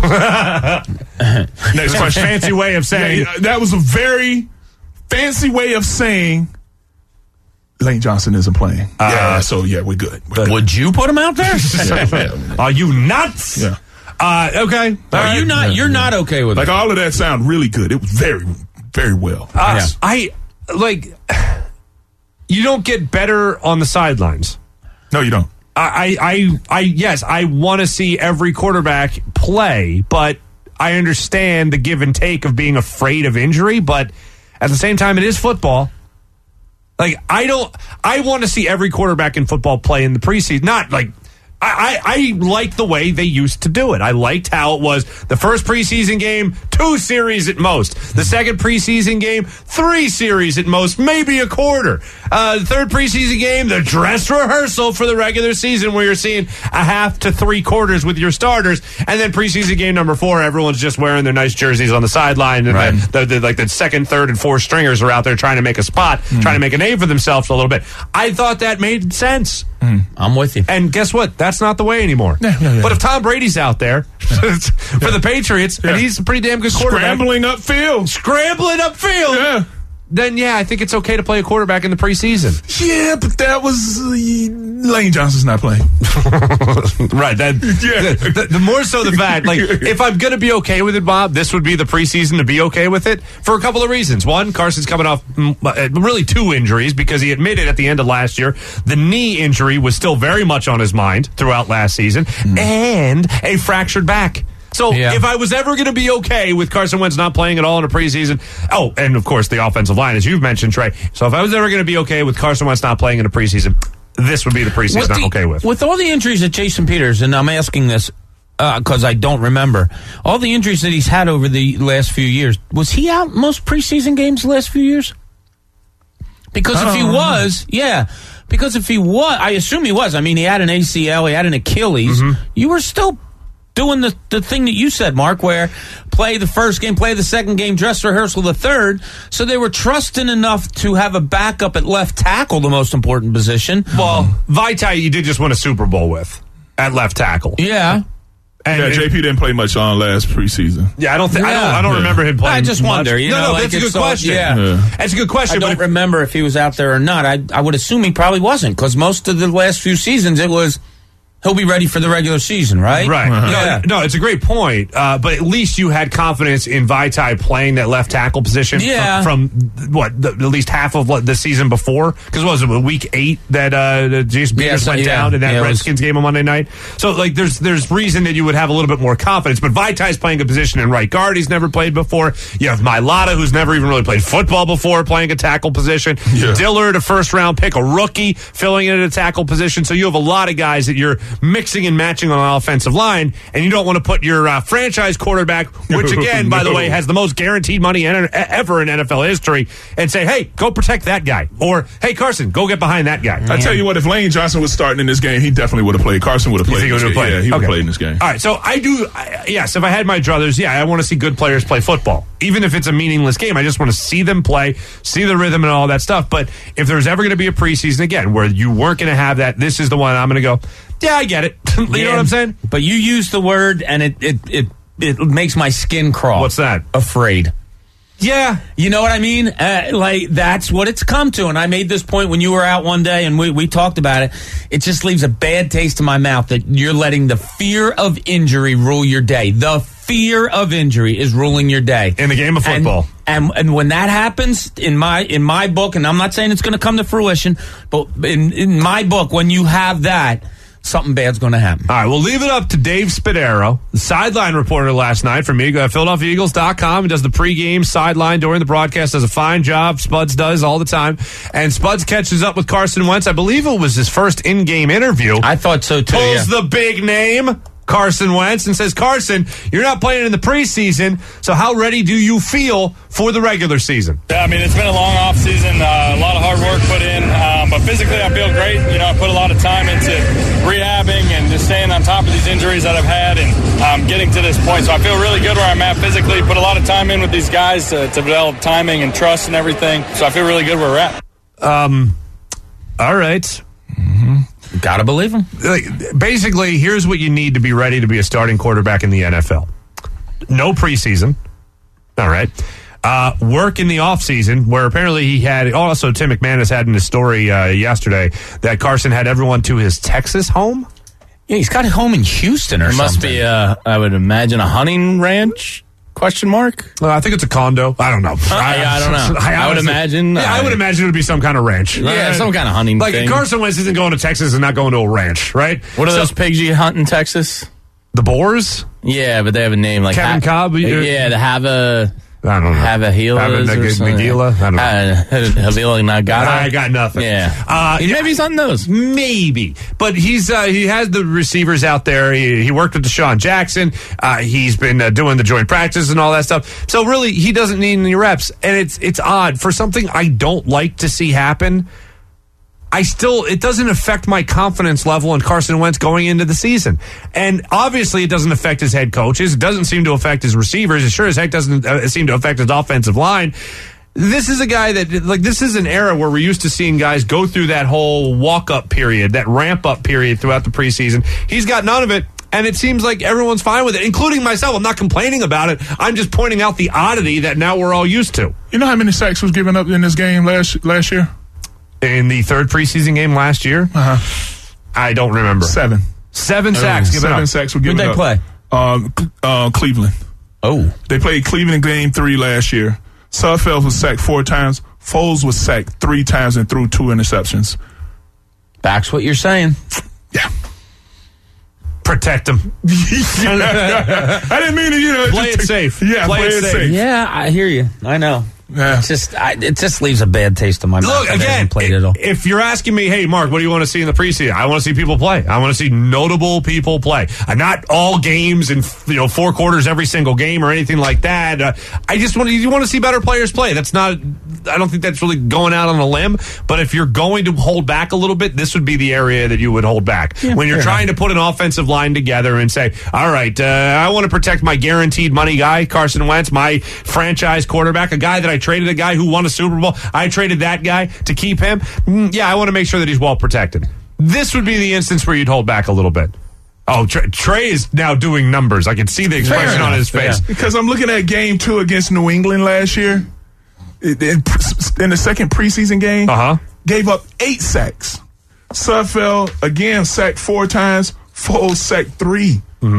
Speaker 4: Next question. Fancy way of saying
Speaker 7: yeah, that was a very fancy way of saying Lane Johnson isn't playing. Uh, yeah, so yeah, we're good. We're good.
Speaker 3: Would you put him out there?
Speaker 7: yeah.
Speaker 4: Are you nuts?
Speaker 7: Yeah.
Speaker 4: Uh, okay.
Speaker 3: Are
Speaker 4: right.
Speaker 3: you not?
Speaker 7: Yeah,
Speaker 3: You're
Speaker 7: yeah.
Speaker 3: not okay with
Speaker 7: like
Speaker 3: it.
Speaker 7: all of that sound really good. It was very, very well.
Speaker 4: Uh,
Speaker 3: Yeah.
Speaker 4: I like. You don't get better on the sidelines.
Speaker 7: No, you don't.
Speaker 4: I, I, I yes, I want to see every quarterback play, but I understand the give and take of being afraid of injury. But at the same time, it is football. Like, I don't, I want to see every quarterback in football play in the preseason. Not like, I, I, I like the way they used to do it. I liked how it was the first preseason game, two series at most. The second preseason game, three series at most, maybe a quarter. Uh, the third preseason game, the dress rehearsal for the regular season where you're seeing a half to three quarters with your starters. And then preseason game number four, everyone's just wearing their nice jerseys on the sideline. And
Speaker 3: Right.
Speaker 4: the, the, the, like the second, third, and fourth stringers are out there trying to make a spot, mm. trying to make a name for themselves a little bit. I thought that made sense.
Speaker 3: Mm. I'm with you.
Speaker 4: And guess what? That's not the way anymore.
Speaker 7: Yeah, yeah, yeah.
Speaker 4: But if Tom Brady's out there for the Patriots,
Speaker 7: Yeah.
Speaker 4: and he's a pretty damn good quarterback.
Speaker 7: Scrambling upfield.
Speaker 4: Scrambling upfield.
Speaker 7: Yeah.
Speaker 4: then yeah, I think it's okay to play a quarterback in the preseason.
Speaker 7: Yeah, but that was uh, Lane Johnson's not playing.
Speaker 4: Right. That,
Speaker 7: yeah.
Speaker 4: the, the, the more so the fact, like, if I'm going to be okay with it, Bob, this would be the preseason to be okay with it for a couple of reasons. One, Carson's coming off mm, really two injuries because he admitted at the end of last year the knee injury was still very much on his mind throughout last season, mm. and a fractured back. So yeah. if I was ever going to be okay with Carson Wentz not playing at all in a preseason, oh, and of course the offensive line, as you've mentioned, Trey. So if I was ever going to be okay with Carson Wentz not playing in a preseason, this would be the preseason the, I'm okay with.
Speaker 3: With all the injuries that Jason Peters, and I'm asking this because uh, I don't remember, all the injuries that he's had over the last few years, was he out most preseason games the last few years? Because if he was, yeah. Because if he was, I assume he was. I mean, he had an A C L, he had an Achilles. Mm-hmm. You were still doing the, the thing that you said, Mark, where play the first game, play the second game, dress rehearsal the third. So they were trusting enough to have a backup at left tackle, the most important position.
Speaker 4: Well, Vaitai, you did just win a Super Bowl with at left tackle.
Speaker 3: Yeah.
Speaker 7: And yeah, J P didn't play much on last preseason.
Speaker 4: Yeah, I don't think yeah. I don't I don't yeah. remember him playing.
Speaker 3: I just
Speaker 4: much.
Speaker 3: wonder. You
Speaker 4: no,
Speaker 3: know,
Speaker 4: no,
Speaker 3: like
Speaker 4: that's a good
Speaker 3: so,
Speaker 4: question.
Speaker 3: Yeah.
Speaker 4: yeah, that's a good question.
Speaker 3: I don't
Speaker 4: but if,
Speaker 3: remember if he was out there or not. I I would assume he probably wasn't because most of the last few seasons it was. He'll be ready for the regular season, right?
Speaker 4: Right. Uh-huh.
Speaker 3: Yeah.
Speaker 4: No, no, it's a great point. Uh, but at least you had confidence in Vaitai playing that left tackle position
Speaker 3: yeah.
Speaker 4: from, from what, the, at least half of what, the season before? Because what was it, week eight that uh, Jason Peters yeah, went yeah. down in that yeah, Redskins was... game on Monday night? So, like, there's there's reason that you would have a little bit more confidence. But Vaitai's playing a position in right guard he's never played before. You have Mailata, who's never even really played football before, playing a tackle position. Yeah. Dillard, a first-round pick, a rookie, filling in at a tackle position. So you have a lot of guys that you're mixing and matching on the offensive line, and you don't want to put your uh, franchise quarterback, which again, no. by the way, has the most guaranteed money in, ever in N F L history, and say, hey, go protect that guy. Or, hey, Carson, go get behind that guy.
Speaker 7: I tell you what, if Lane Johnson was starting in this game, he definitely would have played. Carson would have played.
Speaker 4: You think he would have played?
Speaker 7: Yeah, he would have
Speaker 4: okay.
Speaker 7: played in this game.
Speaker 4: All right, so I do, I, yes, if I had my druthers, yeah, I want to see good players play football. Even if it's a meaningless game, I just want to see them play, see the rhythm and all that stuff. But if there's ever going to be a preseason, again, where you weren't going to have that, this is the one I'm going to go, yeah, I get it. you yeah, know what I'm saying?
Speaker 3: But you use the word, and it, it it it makes my skin crawl.
Speaker 4: What's that?
Speaker 3: Afraid.
Speaker 4: Yeah.
Speaker 3: You know what I mean? Uh, like, that's what it's come to. And I made this point when you were out one day, and we, we talked about it. It just leaves a bad taste in my mouth that you're letting the fear of injury rule your day. The fear of injury is ruling your day.
Speaker 4: In the game of football.
Speaker 3: And, and, and when that happens, in my in my book, and I'm not saying it's going to come to fruition, but in, in my book, when you have that, something bad's going to happen.
Speaker 4: All right, we'll leave it up to Dave Spadaro, the sideline reporter last night from Philadelphia Eagles dot com. He does the pregame sideline during the broadcast, does a fine job. Spuds does all the time. And Spuds catches up with Carson Wentz. I believe it was his first in-game interview.
Speaker 3: I thought so, too.
Speaker 4: Pulls
Speaker 3: yeah.
Speaker 4: the big name, Carson Wentz, and says, Carson, you're not playing in the preseason, so how ready do you feel for the regular season?
Speaker 10: Yeah, I mean, it's been a long off season, uh, a lot of hard work put in, um, but physically I feel great. You know, I put a lot of time into rehabbing and just staying on top of these injuries that I've had and um, getting to this point. So I feel really good where I'm at physically, put a lot of time in with these guys to, to develop timing and trust and everything. So I feel really good where we're at.
Speaker 4: Um, all right.
Speaker 3: Mm-hmm. Gotta believe him.
Speaker 4: Basically, here's what you need to be ready to be a starting quarterback in the N F L. No preseason. All right. Uh, work in the offseason, where apparently he had, also Tim McManus had in his story uh, yesterday that Carson had everyone to his Texas home.
Speaker 3: Yeah, he's got a home in Houston or
Speaker 5: it
Speaker 3: something.
Speaker 5: Must be, uh, I would imagine, a hunting ranch? Question mark?
Speaker 4: Uh, I think it's a condo. I don't know.
Speaker 5: Uh, I, I don't know. I, I would imagine.
Speaker 4: Yeah, I, I would imagine it would be some kind of ranch.
Speaker 5: Yeah, right? Some kind of hunting
Speaker 4: like
Speaker 5: thing.
Speaker 4: Like Carson Wentz isn't going to Texas and not going to a ranch, right?
Speaker 5: What are
Speaker 4: so,
Speaker 5: those pigs you hunt in Texas?
Speaker 4: The boars?
Speaker 5: Yeah, but they have a name like
Speaker 4: Kevin
Speaker 5: ha-
Speaker 4: Cobb.
Speaker 5: Yeah, the have a.
Speaker 4: I don't know.
Speaker 5: Have a Gilas or something.
Speaker 4: Nagila? I don't know.
Speaker 5: Uh, Havila Nagata.
Speaker 4: I got nothing.
Speaker 5: Yeah.
Speaker 4: Uh,
Speaker 5: maybe he's on those.
Speaker 4: Maybe. But he's uh, he has the receivers out there. He, he worked with Deshaun Jackson. Uh, he's been uh, doing the joint practice and all that stuff. So really, he doesn't need any reps. And it's it's odd. For something I don't like to see happen, I still, it doesn't affect my confidence level in Carson Wentz going into the season. And obviously it doesn't affect his head coaches. It doesn't seem to affect his receivers. It sure as heck doesn't uh, seem to affect his offensive line. This is a guy that, like, this is an era where we're used to seeing guys go through that whole walk-up period, that ramp-up period throughout the preseason. He's got none of it. and it seems like everyone's fine with it, including myself. I'm not complaining about it. I'm just pointing out the oddity that now we're all used to.
Speaker 7: You know how many sacks was given up in this game last last year?
Speaker 4: In the third preseason game last year?
Speaker 7: Uh-huh.
Speaker 4: I don't remember.
Speaker 7: Seven.
Speaker 4: Seven sacks
Speaker 7: oh,
Speaker 4: given
Speaker 7: Seven
Speaker 4: up.
Speaker 7: sacks were given
Speaker 3: Who'd they
Speaker 7: up.
Speaker 3: play?
Speaker 7: Uh, uh, Cleveland.
Speaker 3: Oh.
Speaker 7: They played Cleveland in game three last year. Sudfeld was sacked four times. Foles was sacked three times and threw two interceptions.
Speaker 3: Backs what you're saying.
Speaker 7: Yeah.
Speaker 4: Protect him.
Speaker 7: I didn't mean to, you know.
Speaker 4: Play it
Speaker 7: just,
Speaker 4: safe.
Speaker 7: Yeah,
Speaker 4: play,
Speaker 7: play
Speaker 4: it
Speaker 7: it
Speaker 4: safe.
Speaker 7: safe.
Speaker 3: Yeah, I hear you. I know.
Speaker 7: Yeah.
Speaker 3: It's just I, it just leaves a bad taste in my mouth.
Speaker 4: Look,
Speaker 3: I
Speaker 4: again,
Speaker 3: haven't played it all.
Speaker 4: if you're asking me, hey, Mark, what do you want to see in the preseason? I want to see people play. I want to see notable people play. Uh, not all games and, you know, four quarters every single game or anything like that. Uh, I just want to, you want to see better players play. That's not, I don't think that's really going out on a limb. But if you're going to hold back a little bit, this would be the area that you would hold back. Yeah, when you're trying enough. to put an offensive line together and say, all right, uh, I want to protect my guaranteed money guy, Carson Wentz, my franchise quarterback, a guy that I traded, a guy who won a Super Bowl. I traded that guy to keep him. Mm, yeah, I want to make sure that he's well protected. This would be the instance where you'd hold back a little bit. Oh, Trey, Trey is now doing numbers. I can see the expression on his face.
Speaker 7: Yeah. Because I'm looking at game two against New England last year. In, in the second preseason game,
Speaker 4: uh-huh.
Speaker 7: gave up eight sacks. Sudfeld, again, sacked four times. Foles sacked three.
Speaker 4: Mm-hmm.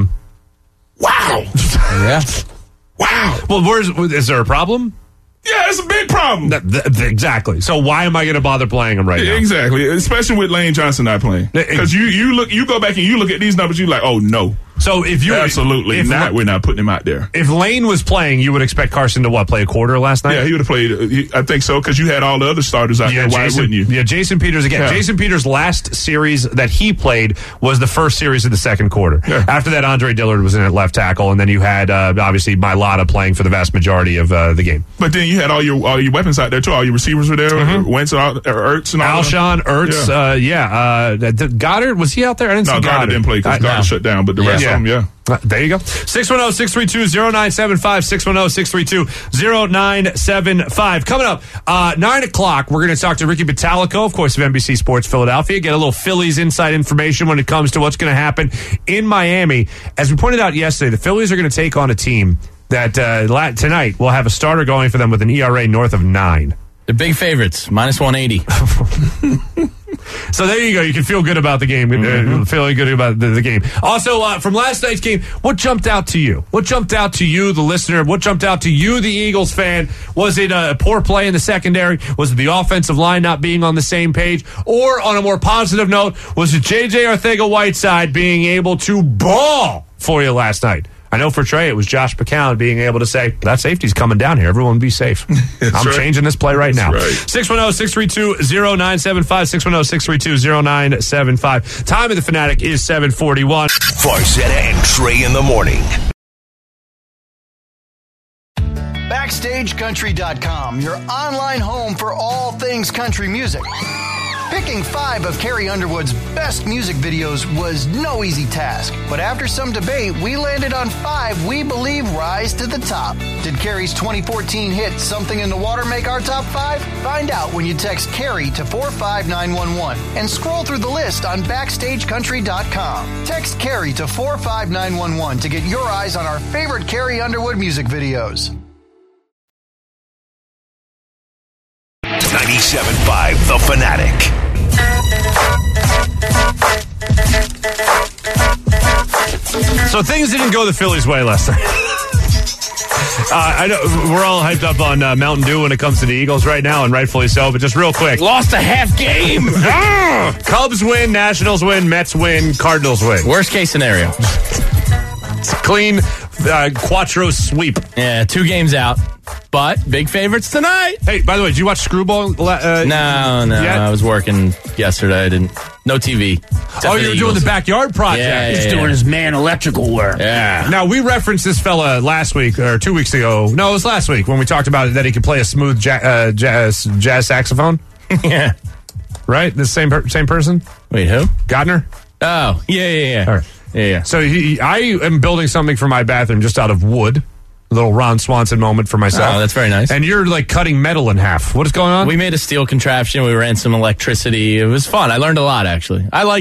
Speaker 7: Wow.
Speaker 3: Yeah.
Speaker 7: Wow.
Speaker 4: Well, where's, is there a problem?
Speaker 7: Yeah, it's a big problem.
Speaker 4: That, that, exactly. So why am I going to bother playing him right now?
Speaker 7: Exactly, especially with Lane Johnson not playing. Because you, you look, you go back and you look at these numbers, you're like, oh no.
Speaker 4: So if you
Speaker 7: absolutely
Speaker 4: if,
Speaker 7: not, we're not putting him out there.
Speaker 4: If Lane was playing, you would expect Carson to what, play a quarter last night?
Speaker 7: Yeah, he would have played. He, I think so, because you had all the other starters out
Speaker 4: yeah,
Speaker 7: there. Why
Speaker 4: Jason,
Speaker 7: wouldn't you?
Speaker 4: Yeah, Jason Peters again. Yeah. Jason Peters' last series that he played was the first series of the second quarter.
Speaker 7: Yeah.
Speaker 4: After that, Andre Dillard was in at left tackle, and then you had uh, obviously Mailata playing for the vast majority of uh, the game.
Speaker 7: But then you had all your all your weapons out there too. All your receivers were there. Mm-hmm. Wentz, all, Ertz, and all.
Speaker 4: Alshon, Ertz, yeah. Uh, yeah. Uh, Goddard, was he out there? I didn't
Speaker 7: no,
Speaker 4: see Goddard.
Speaker 7: Goddard didn't play because Goddard no. shut down. But the
Speaker 4: yeah.
Speaker 7: rest
Speaker 4: yeah.
Speaker 7: of them, yeah.
Speaker 4: Uh, there you go. six one zero, six three two, zero nine seven five, six one zero, six three two, zero nine seven five. Coming up, uh, nine o'clock, we're going to talk to Ricky Bottalico, of course, of N B C Sports Philadelphia, get a little Phillies inside information when it comes to what's going to happen in Miami. As we pointed out yesterday, the Phillies are going to take on a team that uh, tonight will have a starter going for them with an E R A north of nine.
Speaker 5: They're big favorites, minus one eighty.
Speaker 4: So there you go. You can feel good about the game. Mm-hmm. Uh, feeling good about the, the game. Also, uh, from last night's game, what jumped out to you? What jumped out to you, the listener? What jumped out to you, the Eagles fan? Was it a poor play in the secondary? Was it the offensive line not being on the same page? Or, on a more positive note, was it J J Arcega-Whiteside being able to ball for you last night? I know for Trey, it was Josh McCown being able to say, that safety's coming down here. Everyone be safe. I'm right. changing this play right
Speaker 7: That's
Speaker 4: now.
Speaker 7: Right.
Speaker 4: six one zero, six three two, zero nine seven five, six one zero, six three two, zero nine seven five. Time of the Fanatic is seven forty-one.
Speaker 2: Farzetta and Trey in the morning.
Speaker 1: Backstage Country dot com, your online home for all things country music. Picking five of Carrie Underwood's best music videos was no easy task, but after some debate, we landed on five we believe rise to the top. Did Carrie's twenty fourteen hit Something in the Water make our top five? Find out when you text Carrie to four five nine one one and scroll through the list on Backstage Country dot com. Text Carrie to four five nine one one to get your eyes on our favorite Carrie Underwood music videos.
Speaker 2: ninety-seven point five The Fanatic.
Speaker 4: So things didn't go the Phillies' way last night. uh, I know we're all hyped up on uh, Mountain Dew when it comes to the Eagles right now, and rightfully so. But just real quick,
Speaker 3: lost a half game.
Speaker 4: ah! Cubs win, Nationals win, Mets win, Cardinals win.
Speaker 5: Worst case scenario.
Speaker 4: It's a clean uh, Quattro sweep.
Speaker 5: Yeah, two games out. But big favorites tonight.
Speaker 4: Hey, by the way, did you watch Screwball? Uh,
Speaker 5: no, no. Yet? I was working yesterday. I didn't. No T V.
Speaker 4: Oh, you were doing the backyard project.
Speaker 5: Yeah,
Speaker 3: He's
Speaker 5: yeah,
Speaker 3: doing
Speaker 5: yeah.
Speaker 3: his man electrical work.
Speaker 5: Yeah.
Speaker 4: Now, we referenced this fella last week, or two weeks ago. No, it was last week when we talked about that he could play a smooth ja- uh, jazz, jazz saxophone.
Speaker 5: Yeah.
Speaker 4: Right? The same per- same person?
Speaker 5: Wait, who?
Speaker 4: Godner?
Speaker 5: Oh, yeah, yeah, yeah.
Speaker 4: All right.
Speaker 5: Yeah, yeah.
Speaker 4: So he, I am building something for my bathroom just out of wood. A little Ron Swanson moment for myself.
Speaker 5: Oh, that's very nice.
Speaker 4: And you're like cutting metal in half. What is going on?
Speaker 5: We made a steel contraption. We ran some electricity. It was fun. I learned a lot, actually. I like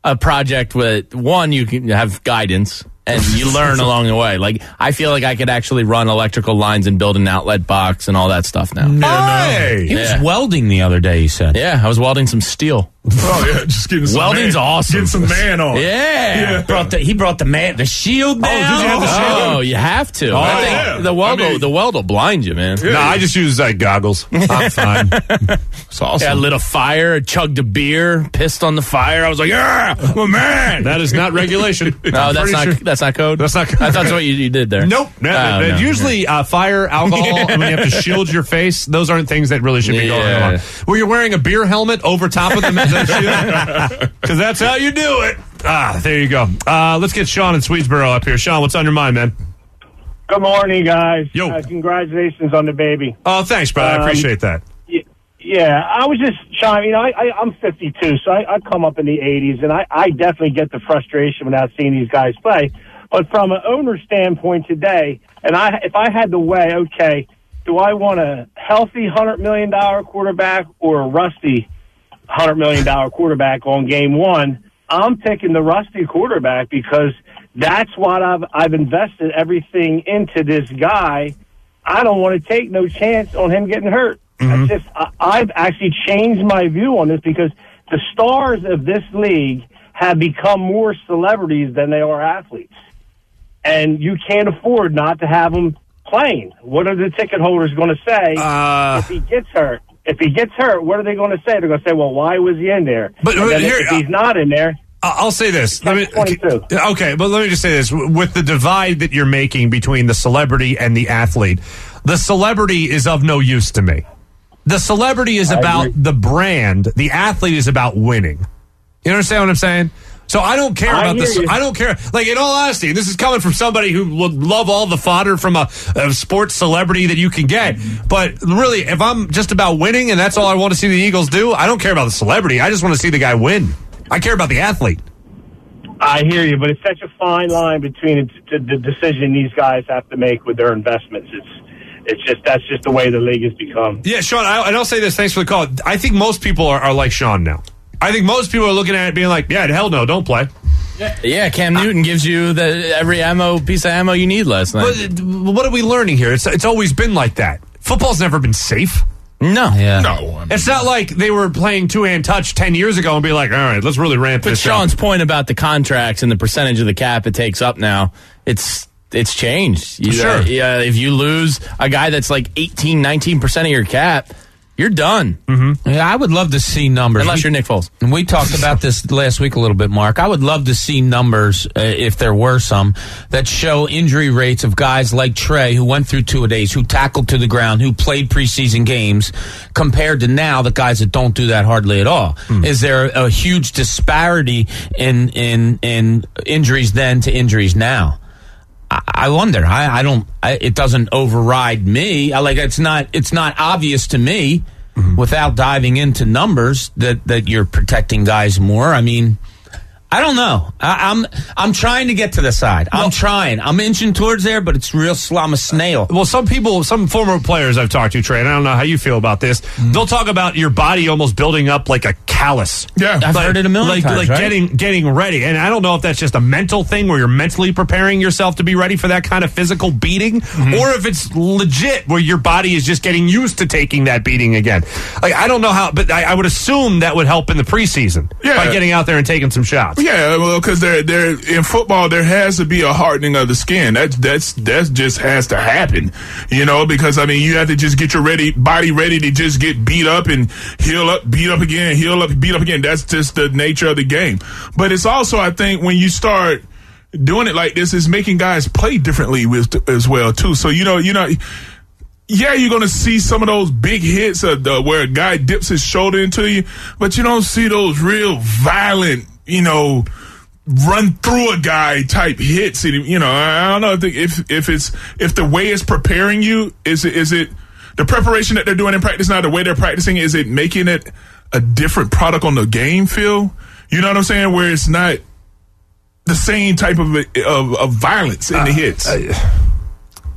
Speaker 5: a project with one, you can have guidance and you learn along the way. Like, I feel like I could actually run electrical lines and build an outlet box and all that stuff now.
Speaker 3: No,
Speaker 4: Hey!
Speaker 3: no. He
Speaker 5: Yeah.
Speaker 3: was welding the other day, he said.
Speaker 5: Yeah, I was welding some steel.
Speaker 7: Oh yeah, just getting some
Speaker 5: Welding's
Speaker 7: man,
Speaker 5: awesome.
Speaker 7: Getting some man on.
Speaker 5: Yeah.
Speaker 7: Yeah.
Speaker 3: Brought the, he brought the man, the shield down.
Speaker 4: did you have the shield?
Speaker 5: Oh, you have to.
Speaker 7: Oh,
Speaker 5: I think
Speaker 7: yeah.
Speaker 5: the weld,
Speaker 7: I mean-
Speaker 5: will, the weld will blind you, man.
Speaker 4: No, I just use like goggles. I'm fine.
Speaker 3: It's awesome.
Speaker 5: Yeah, I lit a fire, chugged a beer, pissed on the fire. I was like, yeah, I'm a man.
Speaker 4: That is not regulation.
Speaker 5: No,
Speaker 4: I'm
Speaker 5: that's
Speaker 4: pretty
Speaker 5: not
Speaker 4: sure.
Speaker 5: that's not code.
Speaker 4: That's not code.
Speaker 5: I thought that's what you, you did there.
Speaker 4: Nope. No,
Speaker 5: Oh,
Speaker 4: no,
Speaker 5: no.
Speaker 4: Usually, uh, fire, alcohol, and when you have to shield your face, those aren't things that really should be going
Speaker 5: Yeah.
Speaker 4: on. Were you wearing a beer helmet over top of the shield? Because that's how you do it. Ah, there you go. Uh, let's get Sean in Swedesboro up here. Sean, what's on your mind, man?
Speaker 11: Good morning, guys.
Speaker 4: Yo.
Speaker 11: Uh, congratulations on the baby.
Speaker 4: Oh, thanks, brother. I
Speaker 11: Um,
Speaker 4: appreciate that.
Speaker 11: Yeah, I was just trying. You know, I, I, I'm fifty-two, so I, I come up in the eighties, and I, I definitely get the frustration without seeing these guys play. But from an owner standpoint today, and I, if I had to weigh, okay, do I want a healthy hundred million dollar quarterback or a rusty hundred million dollar quarterback on game one? I'm picking the rusty quarterback because that's what I've I've invested everything into this guy. I don't want to take no chance on him getting hurt.
Speaker 4: Mm-hmm.
Speaker 11: That's just I, I've actually changed my view on this because the stars of this league have become more celebrities than they are athletes, and you can't afford not to have them playing. What are the ticket holders going to say
Speaker 4: Uh,
Speaker 11: if he gets hurt? If he gets hurt, what are they going to say? They're going to say, "Well, why was he in there?"
Speaker 4: But-
Speaker 11: And
Speaker 4: but
Speaker 11: then
Speaker 4: here-
Speaker 11: if he's not in there,
Speaker 4: I'll say this. Let me,
Speaker 11: twenty-two.
Speaker 4: okay, but let me just say this. With the divide that you're making between the celebrity and the athlete, the celebrity is of no use to me. The celebrity is
Speaker 11: I
Speaker 4: about
Speaker 11: agree.
Speaker 4: the brand. The athlete is about winning. You understand what I'm saying? So I don't care
Speaker 11: I
Speaker 4: about
Speaker 11: hear
Speaker 4: this.
Speaker 11: you.
Speaker 4: I don't care. Like, in all honesty, this is coming from somebody who would love all the fodder from a, a sports celebrity that you can get. But really, if I'm just about winning and that's all I want to see the Eagles do, I don't care about the celebrity. I just want to see the guy win. I care about the athlete.
Speaker 11: I hear you, but it's such a fine line between the, the decision these guys have to make with their investments. It's it's just that's just the way the league has become.
Speaker 4: Yeah, Sean, I, and I'll say this. Thanks for the call. I think most people are, are like Sean now. I think most people are looking at it being like, yeah, hell no, don't play.
Speaker 5: Yeah, Cam Newton gives you the every ammo piece of ammo you need last night.
Speaker 4: But uh, what are we learning here? It's, it's always been like that. Football's never been safe.
Speaker 5: No.
Speaker 3: Yeah.
Speaker 7: No, I mean,
Speaker 4: It's not like they were playing two-hand touch ten years ago and be like, all right, let's really ramp
Speaker 5: But
Speaker 4: this
Speaker 5: Sean's
Speaker 4: up.
Speaker 5: point about the contracts and the percentage of the cap it takes up now, it's it's changed. You,
Speaker 4: Sure.
Speaker 5: uh, yeah, if you lose a guy that's like eighteen, nineteen percent of your cap, you're done.
Speaker 3: Mm-hmm. Yeah, I would love to see numbers.
Speaker 5: Unless
Speaker 3: We-
Speaker 5: you're Nick Foles.
Speaker 3: And we talked about this last week a little bit, Mark. I would love to see numbers, uh, if there were some, that show injury rates of guys like Trey, who went through two-a-days, who tackled to the ground, who played preseason games, compared to now the guys that don't do that hardly at all.
Speaker 4: Mm.
Speaker 3: Is there a huge disparity in in in injuries then to injuries now? I, I wonder. I, I don't. I, it doesn't override me. I like. It's not. It's not obvious to me. Mm-hmm. Without diving into numbers, that, that you're protecting guys more. I mean, I don't know. I, I'm I'm trying to get to the side. I'm trying. I'm inching towards there, but it's real slow. I'm a snail.
Speaker 4: Well, some people, some former players I've talked to, Trey, and I don't know how you feel about this,
Speaker 3: Mm.
Speaker 4: they'll talk about your body almost building up like a callus.
Speaker 7: yeah.
Speaker 3: I've heard it a million
Speaker 4: like,
Speaker 3: times,
Speaker 4: like
Speaker 3: right?
Speaker 4: getting getting ready, and I don't know if that's just a mental thing where you're mentally preparing yourself to be ready for that kind of physical beating,
Speaker 3: Mm-hmm.
Speaker 4: or if it's legit where your body is just getting used to taking that beating again. Like, I don't know how, but I, I would assume that would help in the preseason
Speaker 7: Yeah.
Speaker 4: by getting out there and taking some shots.
Speaker 7: Yeah, well, because there, there in football, there has to be a hardening of the skin. That's that's that just has to happen, you know. Because I mean, you have to just get your ready body ready to just get beat up and heal up, beat up again, heal up, beat up again. That's just the nature of the game. But it's also, I think, when you start doing it like this, is making guys play differently with as well too. So you know, you know. Yeah, you're going to see some of those big hits of the, where a guy dips his shoulder into you, but you don't see those real violent, you know, run through a guy type hits. You know, I don't know if the, if if it's if the way it's preparing you is it, is it the preparation that they're doing in practice now, the way they're practicing, is it making it a different product on the game field? You know what I'm saying? Where it's not the same type of of, of violence in the hits.
Speaker 4: Uh,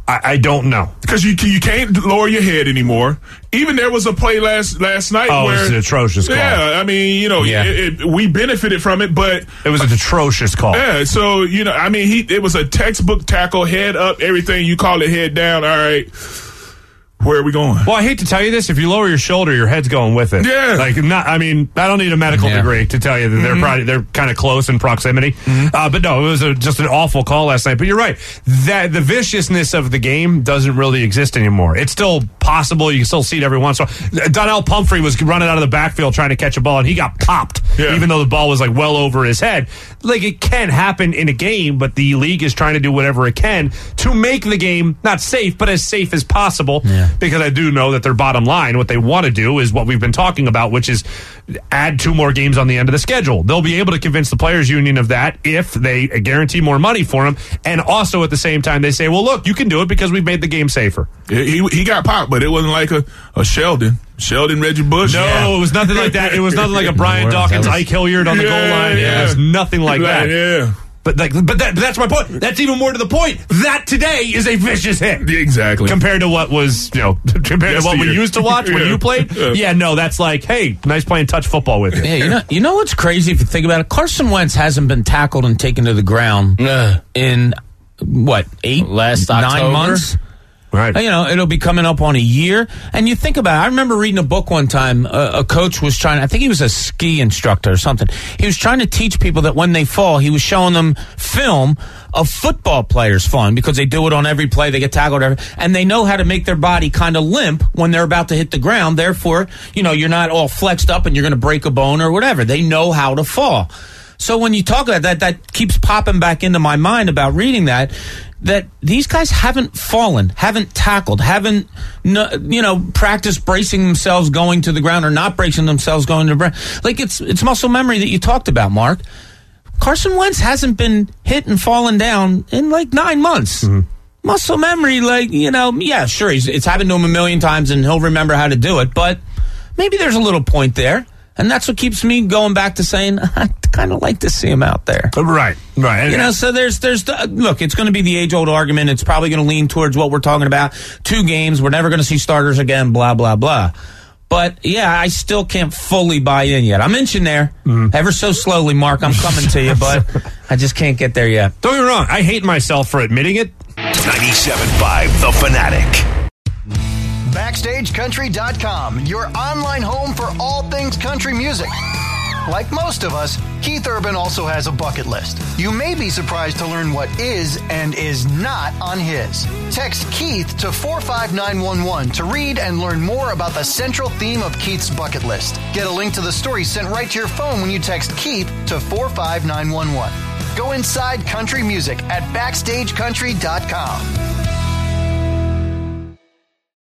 Speaker 4: I, I don't know.
Speaker 7: Because you you can't lower your head anymore. Even there was a play last last night
Speaker 4: oh,
Speaker 7: where...
Speaker 4: it was an atrocious call.
Speaker 7: Yeah, I mean, you know,
Speaker 4: yeah.
Speaker 7: it, it, we benefited from it, but...
Speaker 4: It was an atrocious call.
Speaker 7: Yeah, so, you know, I mean, he it was a textbook tackle, head up, everything. You call it head down, all right. Where are we going?
Speaker 4: Well, I hate to tell you this. If you lower your shoulder, your head's going with it.
Speaker 7: Yeah.
Speaker 4: Like, not, I mean, I don't need a medical
Speaker 3: yeah.
Speaker 4: degree to tell you that they're
Speaker 7: Mm-hmm.
Speaker 4: probably, they're kind of close in proximity. Mm-hmm. Uh, but no, it was a, just an awful call last night. But you're right. That the viciousness of the game doesn't really exist anymore. It's still possible. You can still see it every once in a while. Donnell Pumphrey was running out of the backfield trying to catch a ball, and he got popped,
Speaker 7: yeah.
Speaker 4: even though the ball was like well over his head. Like, it can happen in a game, but the league is trying to do whatever it can to make the game not safe, but as safe as possible.
Speaker 3: Yeah.
Speaker 4: Because I do know that their bottom line, what they want to do is what we've been talking about, which is add two more games on the end of the schedule. They'll be able to convince the players union of that if they guarantee more money for them. And also at the same time, they say, well, look, you can do it because we've made the game safer.
Speaker 7: He he got popped, but it wasn't like a, a Sheldon. Sheldon Reggie Bush.
Speaker 4: No,
Speaker 7: yeah.
Speaker 4: it was nothing like that. It was nothing like a Brian Dawkins,
Speaker 3: was,
Speaker 4: Ike Hilliard on the
Speaker 7: yeah,
Speaker 4: goal line.
Speaker 7: Yeah.
Speaker 4: It was nothing like
Speaker 7: right,
Speaker 4: that.
Speaker 7: Yeah.
Speaker 4: But like, but that, but that's my point. That's even more to the point. That today is a vicious hit.
Speaker 7: Exactly.
Speaker 4: Compared to what was, you know, compared to what we used to watch when
Speaker 7: yeah.
Speaker 4: you played.
Speaker 7: Yeah.
Speaker 4: Yeah, no, that's like, hey, nice playing touch football with you.
Speaker 3: Yeah, you know, you know what's crazy if you think about it? Carson Wentz hasn't been tackled and taken to the ground
Speaker 5: Ugh.
Speaker 3: in, what, eight,
Speaker 5: Last
Speaker 3: nine
Speaker 5: October?
Speaker 3: months?
Speaker 4: Right.
Speaker 3: You know, it'll be coming up on a year. And you think about it. I remember reading a book one time. A, a coach was trying, I think he was a ski instructor or something. He was trying to teach people that when they fall, he was showing them film of football players falling because they do it on every play. They get tackled, every, and they know how to make their body kind of limp when they're about to hit the ground. Therefore, you know, you're not all flexed up and you're going to break a bone or whatever. They know how to fall. So when you talk about that, that keeps popping back into my mind about reading that, that these guys haven't fallen, haven't tackled, haven't, you know, practiced bracing themselves going to the ground or not bracing themselves going to the ground. Like, it's it's muscle memory that you talked about, Mark. Carson Wentz hasn't been hit and fallen down in like nine months. Mm-hmm. Muscle memory, like, you know, yeah, sure, he's, it's happened to him a million times and he'll remember how to do it, but maybe there's a little point there. And that's what keeps me going back to saying, I'd kind of like to see him out there.
Speaker 4: Right, right.
Speaker 3: You know, so there's, there's, the, look, it's going to be the age-old argument. It's probably going to lean towards what we're talking about. Two games, we're never going to see starters again, blah, blah, blah. But, yeah, I still can't fully buy in yet. I'm inching there, mm. ever so slowly, Mark. I'm coming to you, but I just can't get there yet.
Speaker 4: Don't get me wrong. I hate myself for admitting it.
Speaker 2: ninety-seven point five The Fanatic.
Speaker 1: Backstage Country dot com, your online home for all things country music. Like most of us, Keith Urban also has a bucket list. You may be surprised to learn what is and is not on his. Text Keith to four five nine one one to read and learn more about the central theme of Keith's bucket list. Get a link to the story sent right to your phone when you text Keith to four five nine one one. Go inside country music at Backstage Country dot com.